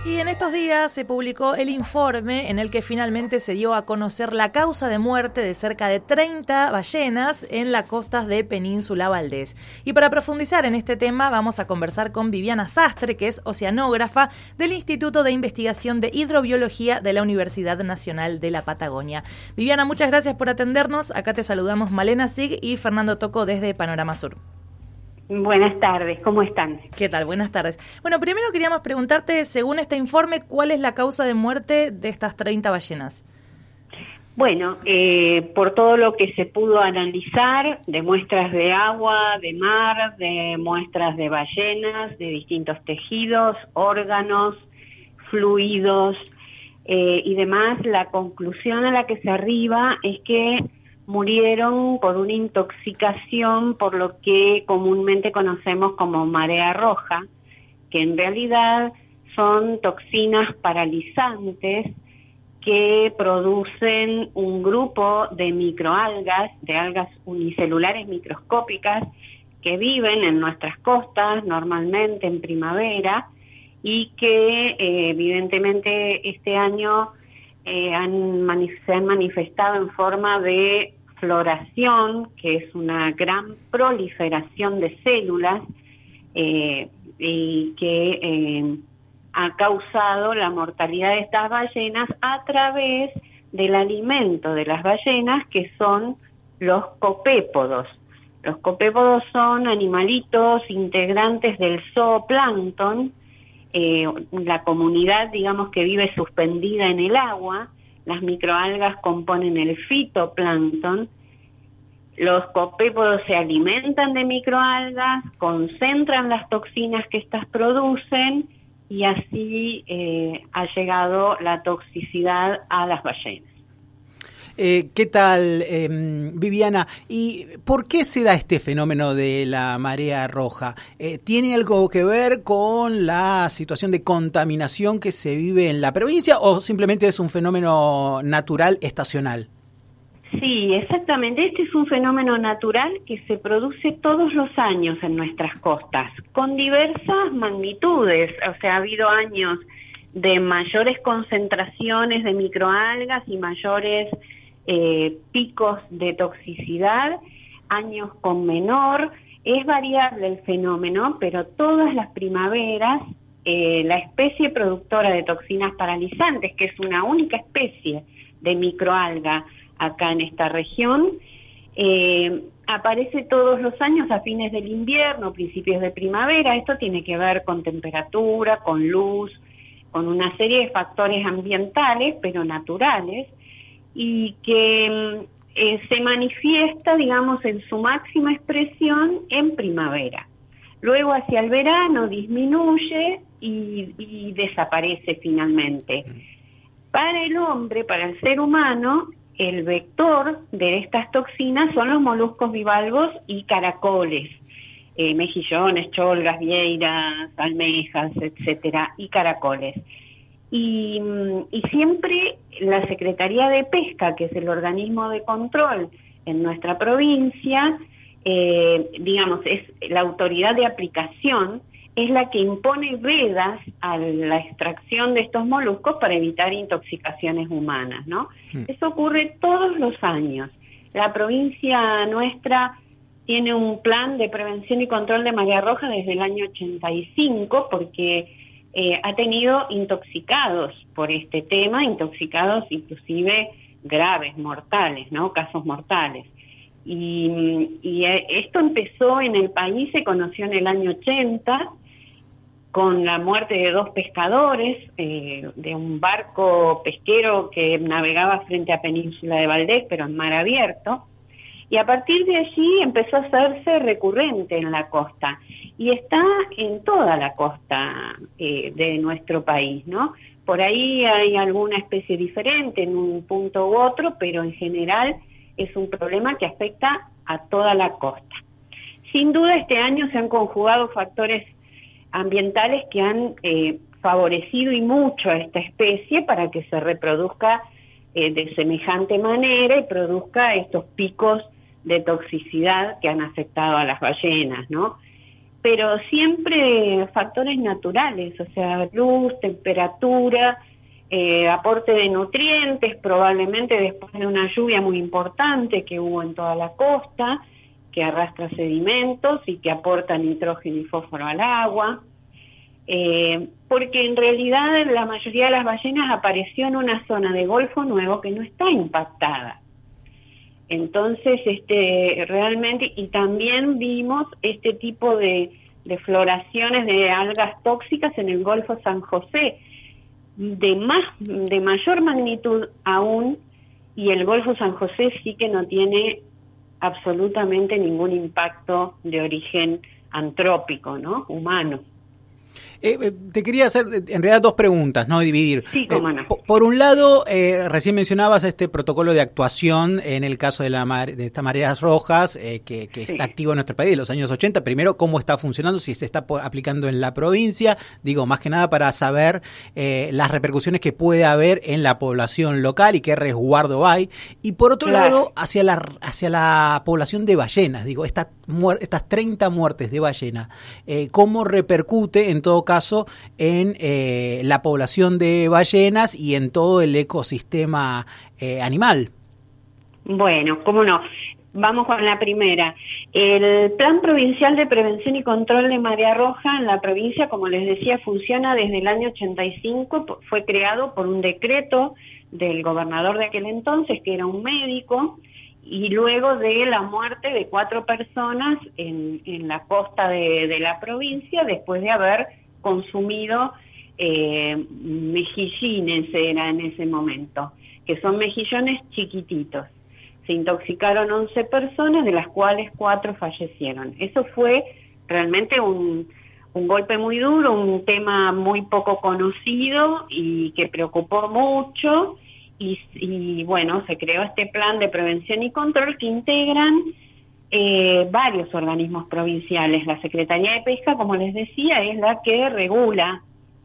Y en estos días se publicó el informe en el que finalmente se dio a conocer la causa de muerte de cerca de 30 ballenas en las costas de Península Valdés. Y para profundizar en este tema vamos a conversar con Viviana Sastre, que es oceanógrafa del Instituto de Investigación de Hidrobiología de la Universidad Nacional de la Patagonia. Viviana, muchas gracias por atendernos. Acá te saludamos Malena Sig y Fernando Toco desde Panorama Sur. Buenas tardes, ¿cómo están? ¿Qué tal? Buenas tardes. Bueno, primero queríamos preguntarte, según este informe, ¿cuál es la causa de muerte de estas 30 ballenas? Bueno, por todo lo que se pudo analizar, de muestras de agua, de mar, de muestras de ballenas, de distintos tejidos, órganos, fluidos y demás, la conclusión a la que se arriba es que murieron por una intoxicación por lo que comúnmente conocemos como marea roja, que en realidad son toxinas paralizantes que producen un grupo de microalgas, de algas unicelulares microscópicas que viven en nuestras costas normalmente en primavera y que evidentemente este año se han manifestado en forma de floración, que es una gran proliferación de células y que ha causado la mortalidad de estas ballenas a través del alimento de las ballenas, que son los copépodos. Los copépodos son animalitos integrantes del zooplancton, la comunidad, digamos, que vive suspendida en el agua. Las microalgas componen el fitoplancton. Los copépodos se alimentan de microalgas, concentran las toxinas que éstas producen y así ha llegado la toxicidad a las ballenas. ¿Qué tal, Viviana? ¿Y por qué se da este fenómeno de la marea roja? ¿Tiene algo que ver con la situación de contaminación que se vive en la provincia o simplemente es un fenómeno natural estacional? Sí, exactamente. Este es un fenómeno natural que se produce todos los años en nuestras costas, con diversas magnitudes. O sea, ha habido años de mayores concentraciones de microalgas y mayores picos de toxicidad, años con menor. Es variable el fenómeno, pero todas las primaveras la especie productora de toxinas paralizantes, que es una única especie de microalga acá en esta región, aparece todos los años a fines del invierno, principios de primavera. Esto tiene que ver con temperatura, con luz, con una serie de factores ambientales, pero naturales, y que se manifiesta, digamos, en su máxima expresión en primavera. Luego hacia el verano disminuye y desaparece finalmente. Para el hombre, para el ser humano, el vector de estas toxinas son los moluscos bivalvos y caracoles, mejillones, cholgas, vieiras, almejas, etcétera, y caracoles. Y siempre la Secretaría de Pesca, que es el organismo de control en nuestra provincia, digamos, es la autoridad de aplicación, es la que impone vedas a la extracción de estos moluscos para evitar intoxicaciones humanas, ¿no? Eso ocurre todos los años. La provincia nuestra tiene un plan de prevención y control de marea roja desde el año 85, porque ha tenido intoxicados por este tema, intoxicados inclusive graves, mortales, ¿no? Casos mortales. Y esto empezó en el país, se conoció en el año 80, con la muerte de 2 pescadores de un barco pesquero que navegaba frente a Península de Valdés, pero en mar abierto. Y a partir de allí empezó a hacerse recurrente en la costa. Y está en toda la costa de nuestro país, ¿no? Por ahí hay alguna especie diferente en un punto u otro, pero en general es un problema que afecta a toda la costa. Sin duda este año se han conjugado factores ambientales que han favorecido y mucho a esta especie para que se reproduzca de semejante manera y produzca estos picos de toxicidad que han afectado a las ballenas, ¿no? pero siempre factores naturales, o sea, luz, temperatura, aporte de nutrientes, probablemente después de una lluvia muy importante que hubo en toda la costa, que arrastra sedimentos y que aporta nitrógeno y fósforo al agua, porque en realidad la mayoría de las ballenas apareció en una zona de Golfo Nuevo que no está impactada. Entonces, realmente, y también vimos este tipo de floraciones de algas tóxicas en el Golfo San José, de mayor magnitud aún, y el Golfo San José sí que no tiene absolutamente ningún impacto de origen antrópico, ¿no? Humano. Te quería hacer en realidad dos preguntas, ¿no? Dividir. Sí, cómo no. Por un lado, recién mencionabas este protocolo de actuación en el caso de de estas mareas rojas, que sí, está activo en nuestro país de los años 80. Primero, ¿cómo está funcionando? Si se está aplicando en la provincia. Digo, más que nada para saber las repercusiones que puede haber en la población local y qué resguardo hay. Y por otro lado, hacia la población de ballenas. Digo, estas 30 muertes de ballena, ¿cómo repercute en todo caso en la población de ballenas y en todo el ecosistema animal? Bueno, cómo no. Vamos con la primera. El Plan Provincial de Prevención y Control de Marea Roja en la provincia, como les decía, funciona desde el año 85, fue creado por un decreto del gobernador de aquel entonces, que era un médico, y luego de la muerte de 4 personas en la costa de la provincia, después de haber consumido mejillines, era en ese momento, que son mejillones chiquititos. Se intoxicaron 11 personas, de las cuales 4 fallecieron. Eso fue realmente un golpe muy duro, un tema muy poco conocido y que preocupó mucho. Y bueno, se creó este plan de prevención y control que integran varios organismos provinciales. La Secretaría de Pesca, como les decía, es la que regula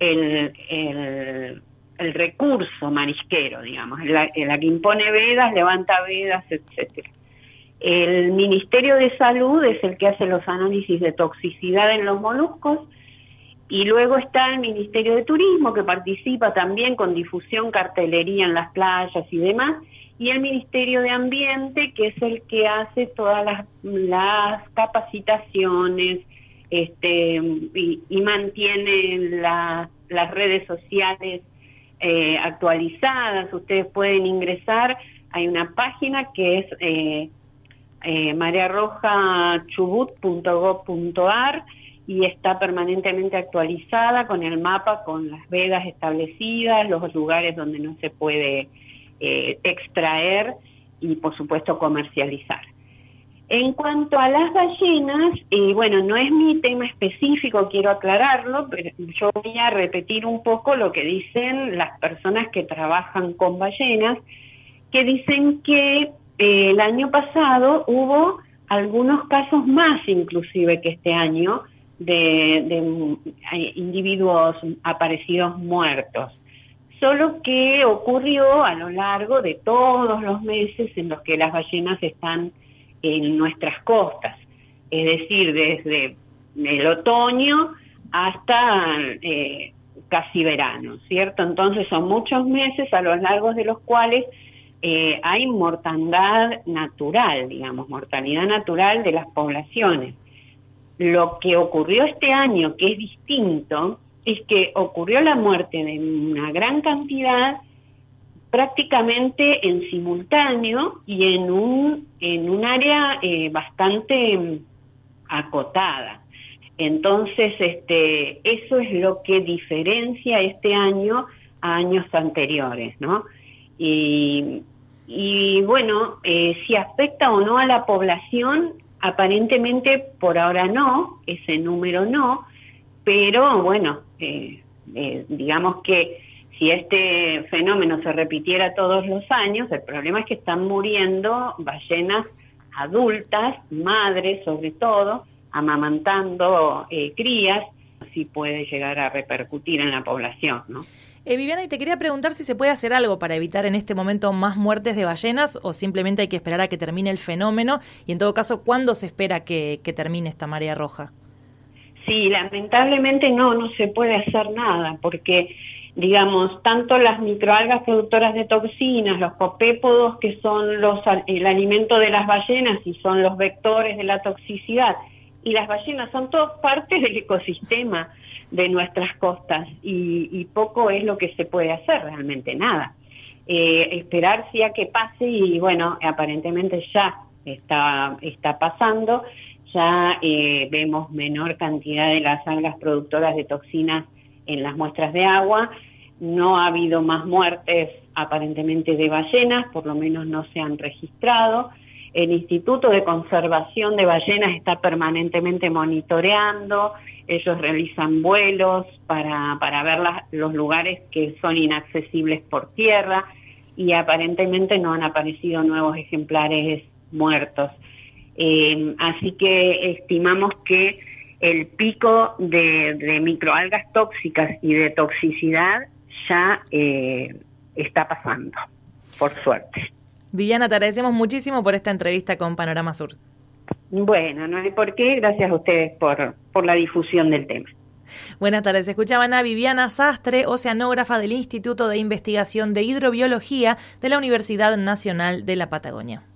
el recurso marisquero, digamos, la que impone vedas, levanta vedas, etcétera. El Ministerio de Salud es el que hace los análisis de toxicidad en los moluscos, y luego está el Ministerio de Turismo, que participa también con difusión, cartelería en las playas y demás, y el Ministerio de Ambiente, que es el que hace todas las capacitaciones y mantiene las redes sociales actualizadas. Ustedes pueden ingresar, hay una página que es marearrojachubut.gov.ar, y está permanentemente actualizada con el mapa, con las vedas establecidas, los lugares donde no se puede extraer y, por supuesto, comercializar. En cuanto a las ballenas, bueno, no es mi tema específico, quiero aclararlo, pero yo voy a repetir un poco lo que dicen las personas que trabajan con ballenas, que dicen que el año pasado hubo algunos casos más, inclusive, que este año, de individuos aparecidos muertos, solo que ocurrió a lo largo de todos los meses en los que las ballenas están en nuestras costas, es decir, desde el otoño hasta casi verano, ¿cierto? Entonces son muchos meses a lo largo de los cuales hay mortandad natural, digamos, mortalidad natural de las poblaciones. Lo que ocurrió este año, que es distinto, es que ocurrió la muerte de una gran cantidad prácticamente en simultáneo y en un área bastante acotada. Entonces, eso es lo que diferencia este año a años anteriores, ¿no? Y bueno, si afecta o no a la población, aparentemente por ahora no, ese número no, pero bueno, digamos que si este fenómeno se repitiera todos los años, el problema es que están muriendo ballenas adultas, madres sobre todo, amamantando crías, así puede llegar a repercutir en la población, ¿no? Viviana, y te quería preguntar si se puede hacer algo para evitar en este momento más muertes de ballenas, o simplemente hay que esperar a que termine el fenómeno, y en todo caso, ¿cuándo se espera que termine esta marea roja? Sí, lamentablemente no se puede hacer nada, porque, digamos, tanto las microalgas productoras de toxinas, los copépodos, que son el alimento de las ballenas y son los vectores de la toxicidad, y las ballenas son todos partes del ecosistema de nuestras costas, y poco es lo que se puede hacer, realmente nada. Esperar sí a que pase, y bueno, aparentemente ya está pasando. Ya vemos menor cantidad de las algas productoras de toxinas en las muestras de agua. No ha habido más muertes aparentemente de ballenas, por lo menos no se han registrado. El Instituto de Conservación de Ballenas está permanentemente monitoreando. Ellos realizan vuelos para ver los lugares que son inaccesibles por tierra, y aparentemente no han aparecido nuevos ejemplares muertos. Así que estimamos que el pico de microalgas tóxicas y de toxicidad ya está pasando, por suerte. Viviana, te agradecemos muchísimo por esta entrevista con Panorama Sur. Bueno, no hay por qué. Gracias a ustedes por la difusión del tema. Buenas tardes. Escuchaban a Viviana Sastre, oceanógrafa del Instituto de Investigación de Hidrobiología de la Universidad Nacional de la Patagonia.